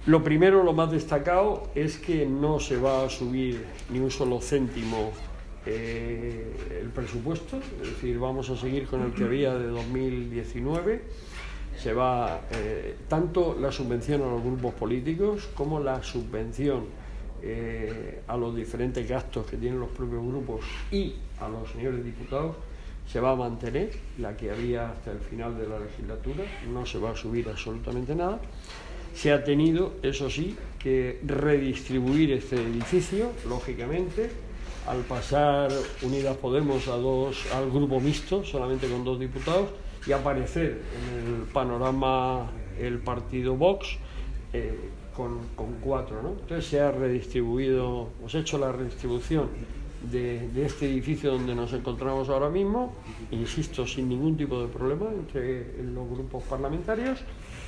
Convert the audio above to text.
Lo primero, lo más destacado, es que no se va a subir ni un solo céntimo el presupuesto, es decir, vamos a seguir con el que había de 2019. Se va tanto la subvención a los grupos políticos como la subvención a los diferentes gastos que tienen los propios grupos y a los señores diputados se va a mantener la que había hasta el final de la legislatura, no se va a subir absolutamente nada. Se ha tenido, eso sí, que redistribuir este edificio, lógicamente, al pasar Unidas Podemos al grupo mixto, solamente con 2 diputados, y aparecer en el panorama el partido Vox con 4, ¿no? Entonces se ha redistribuido, hemos hecho la redistribución de este edificio donde nos encontramos ahora mismo, insisto, sin ningún tipo de problema entre los grupos parlamentarios.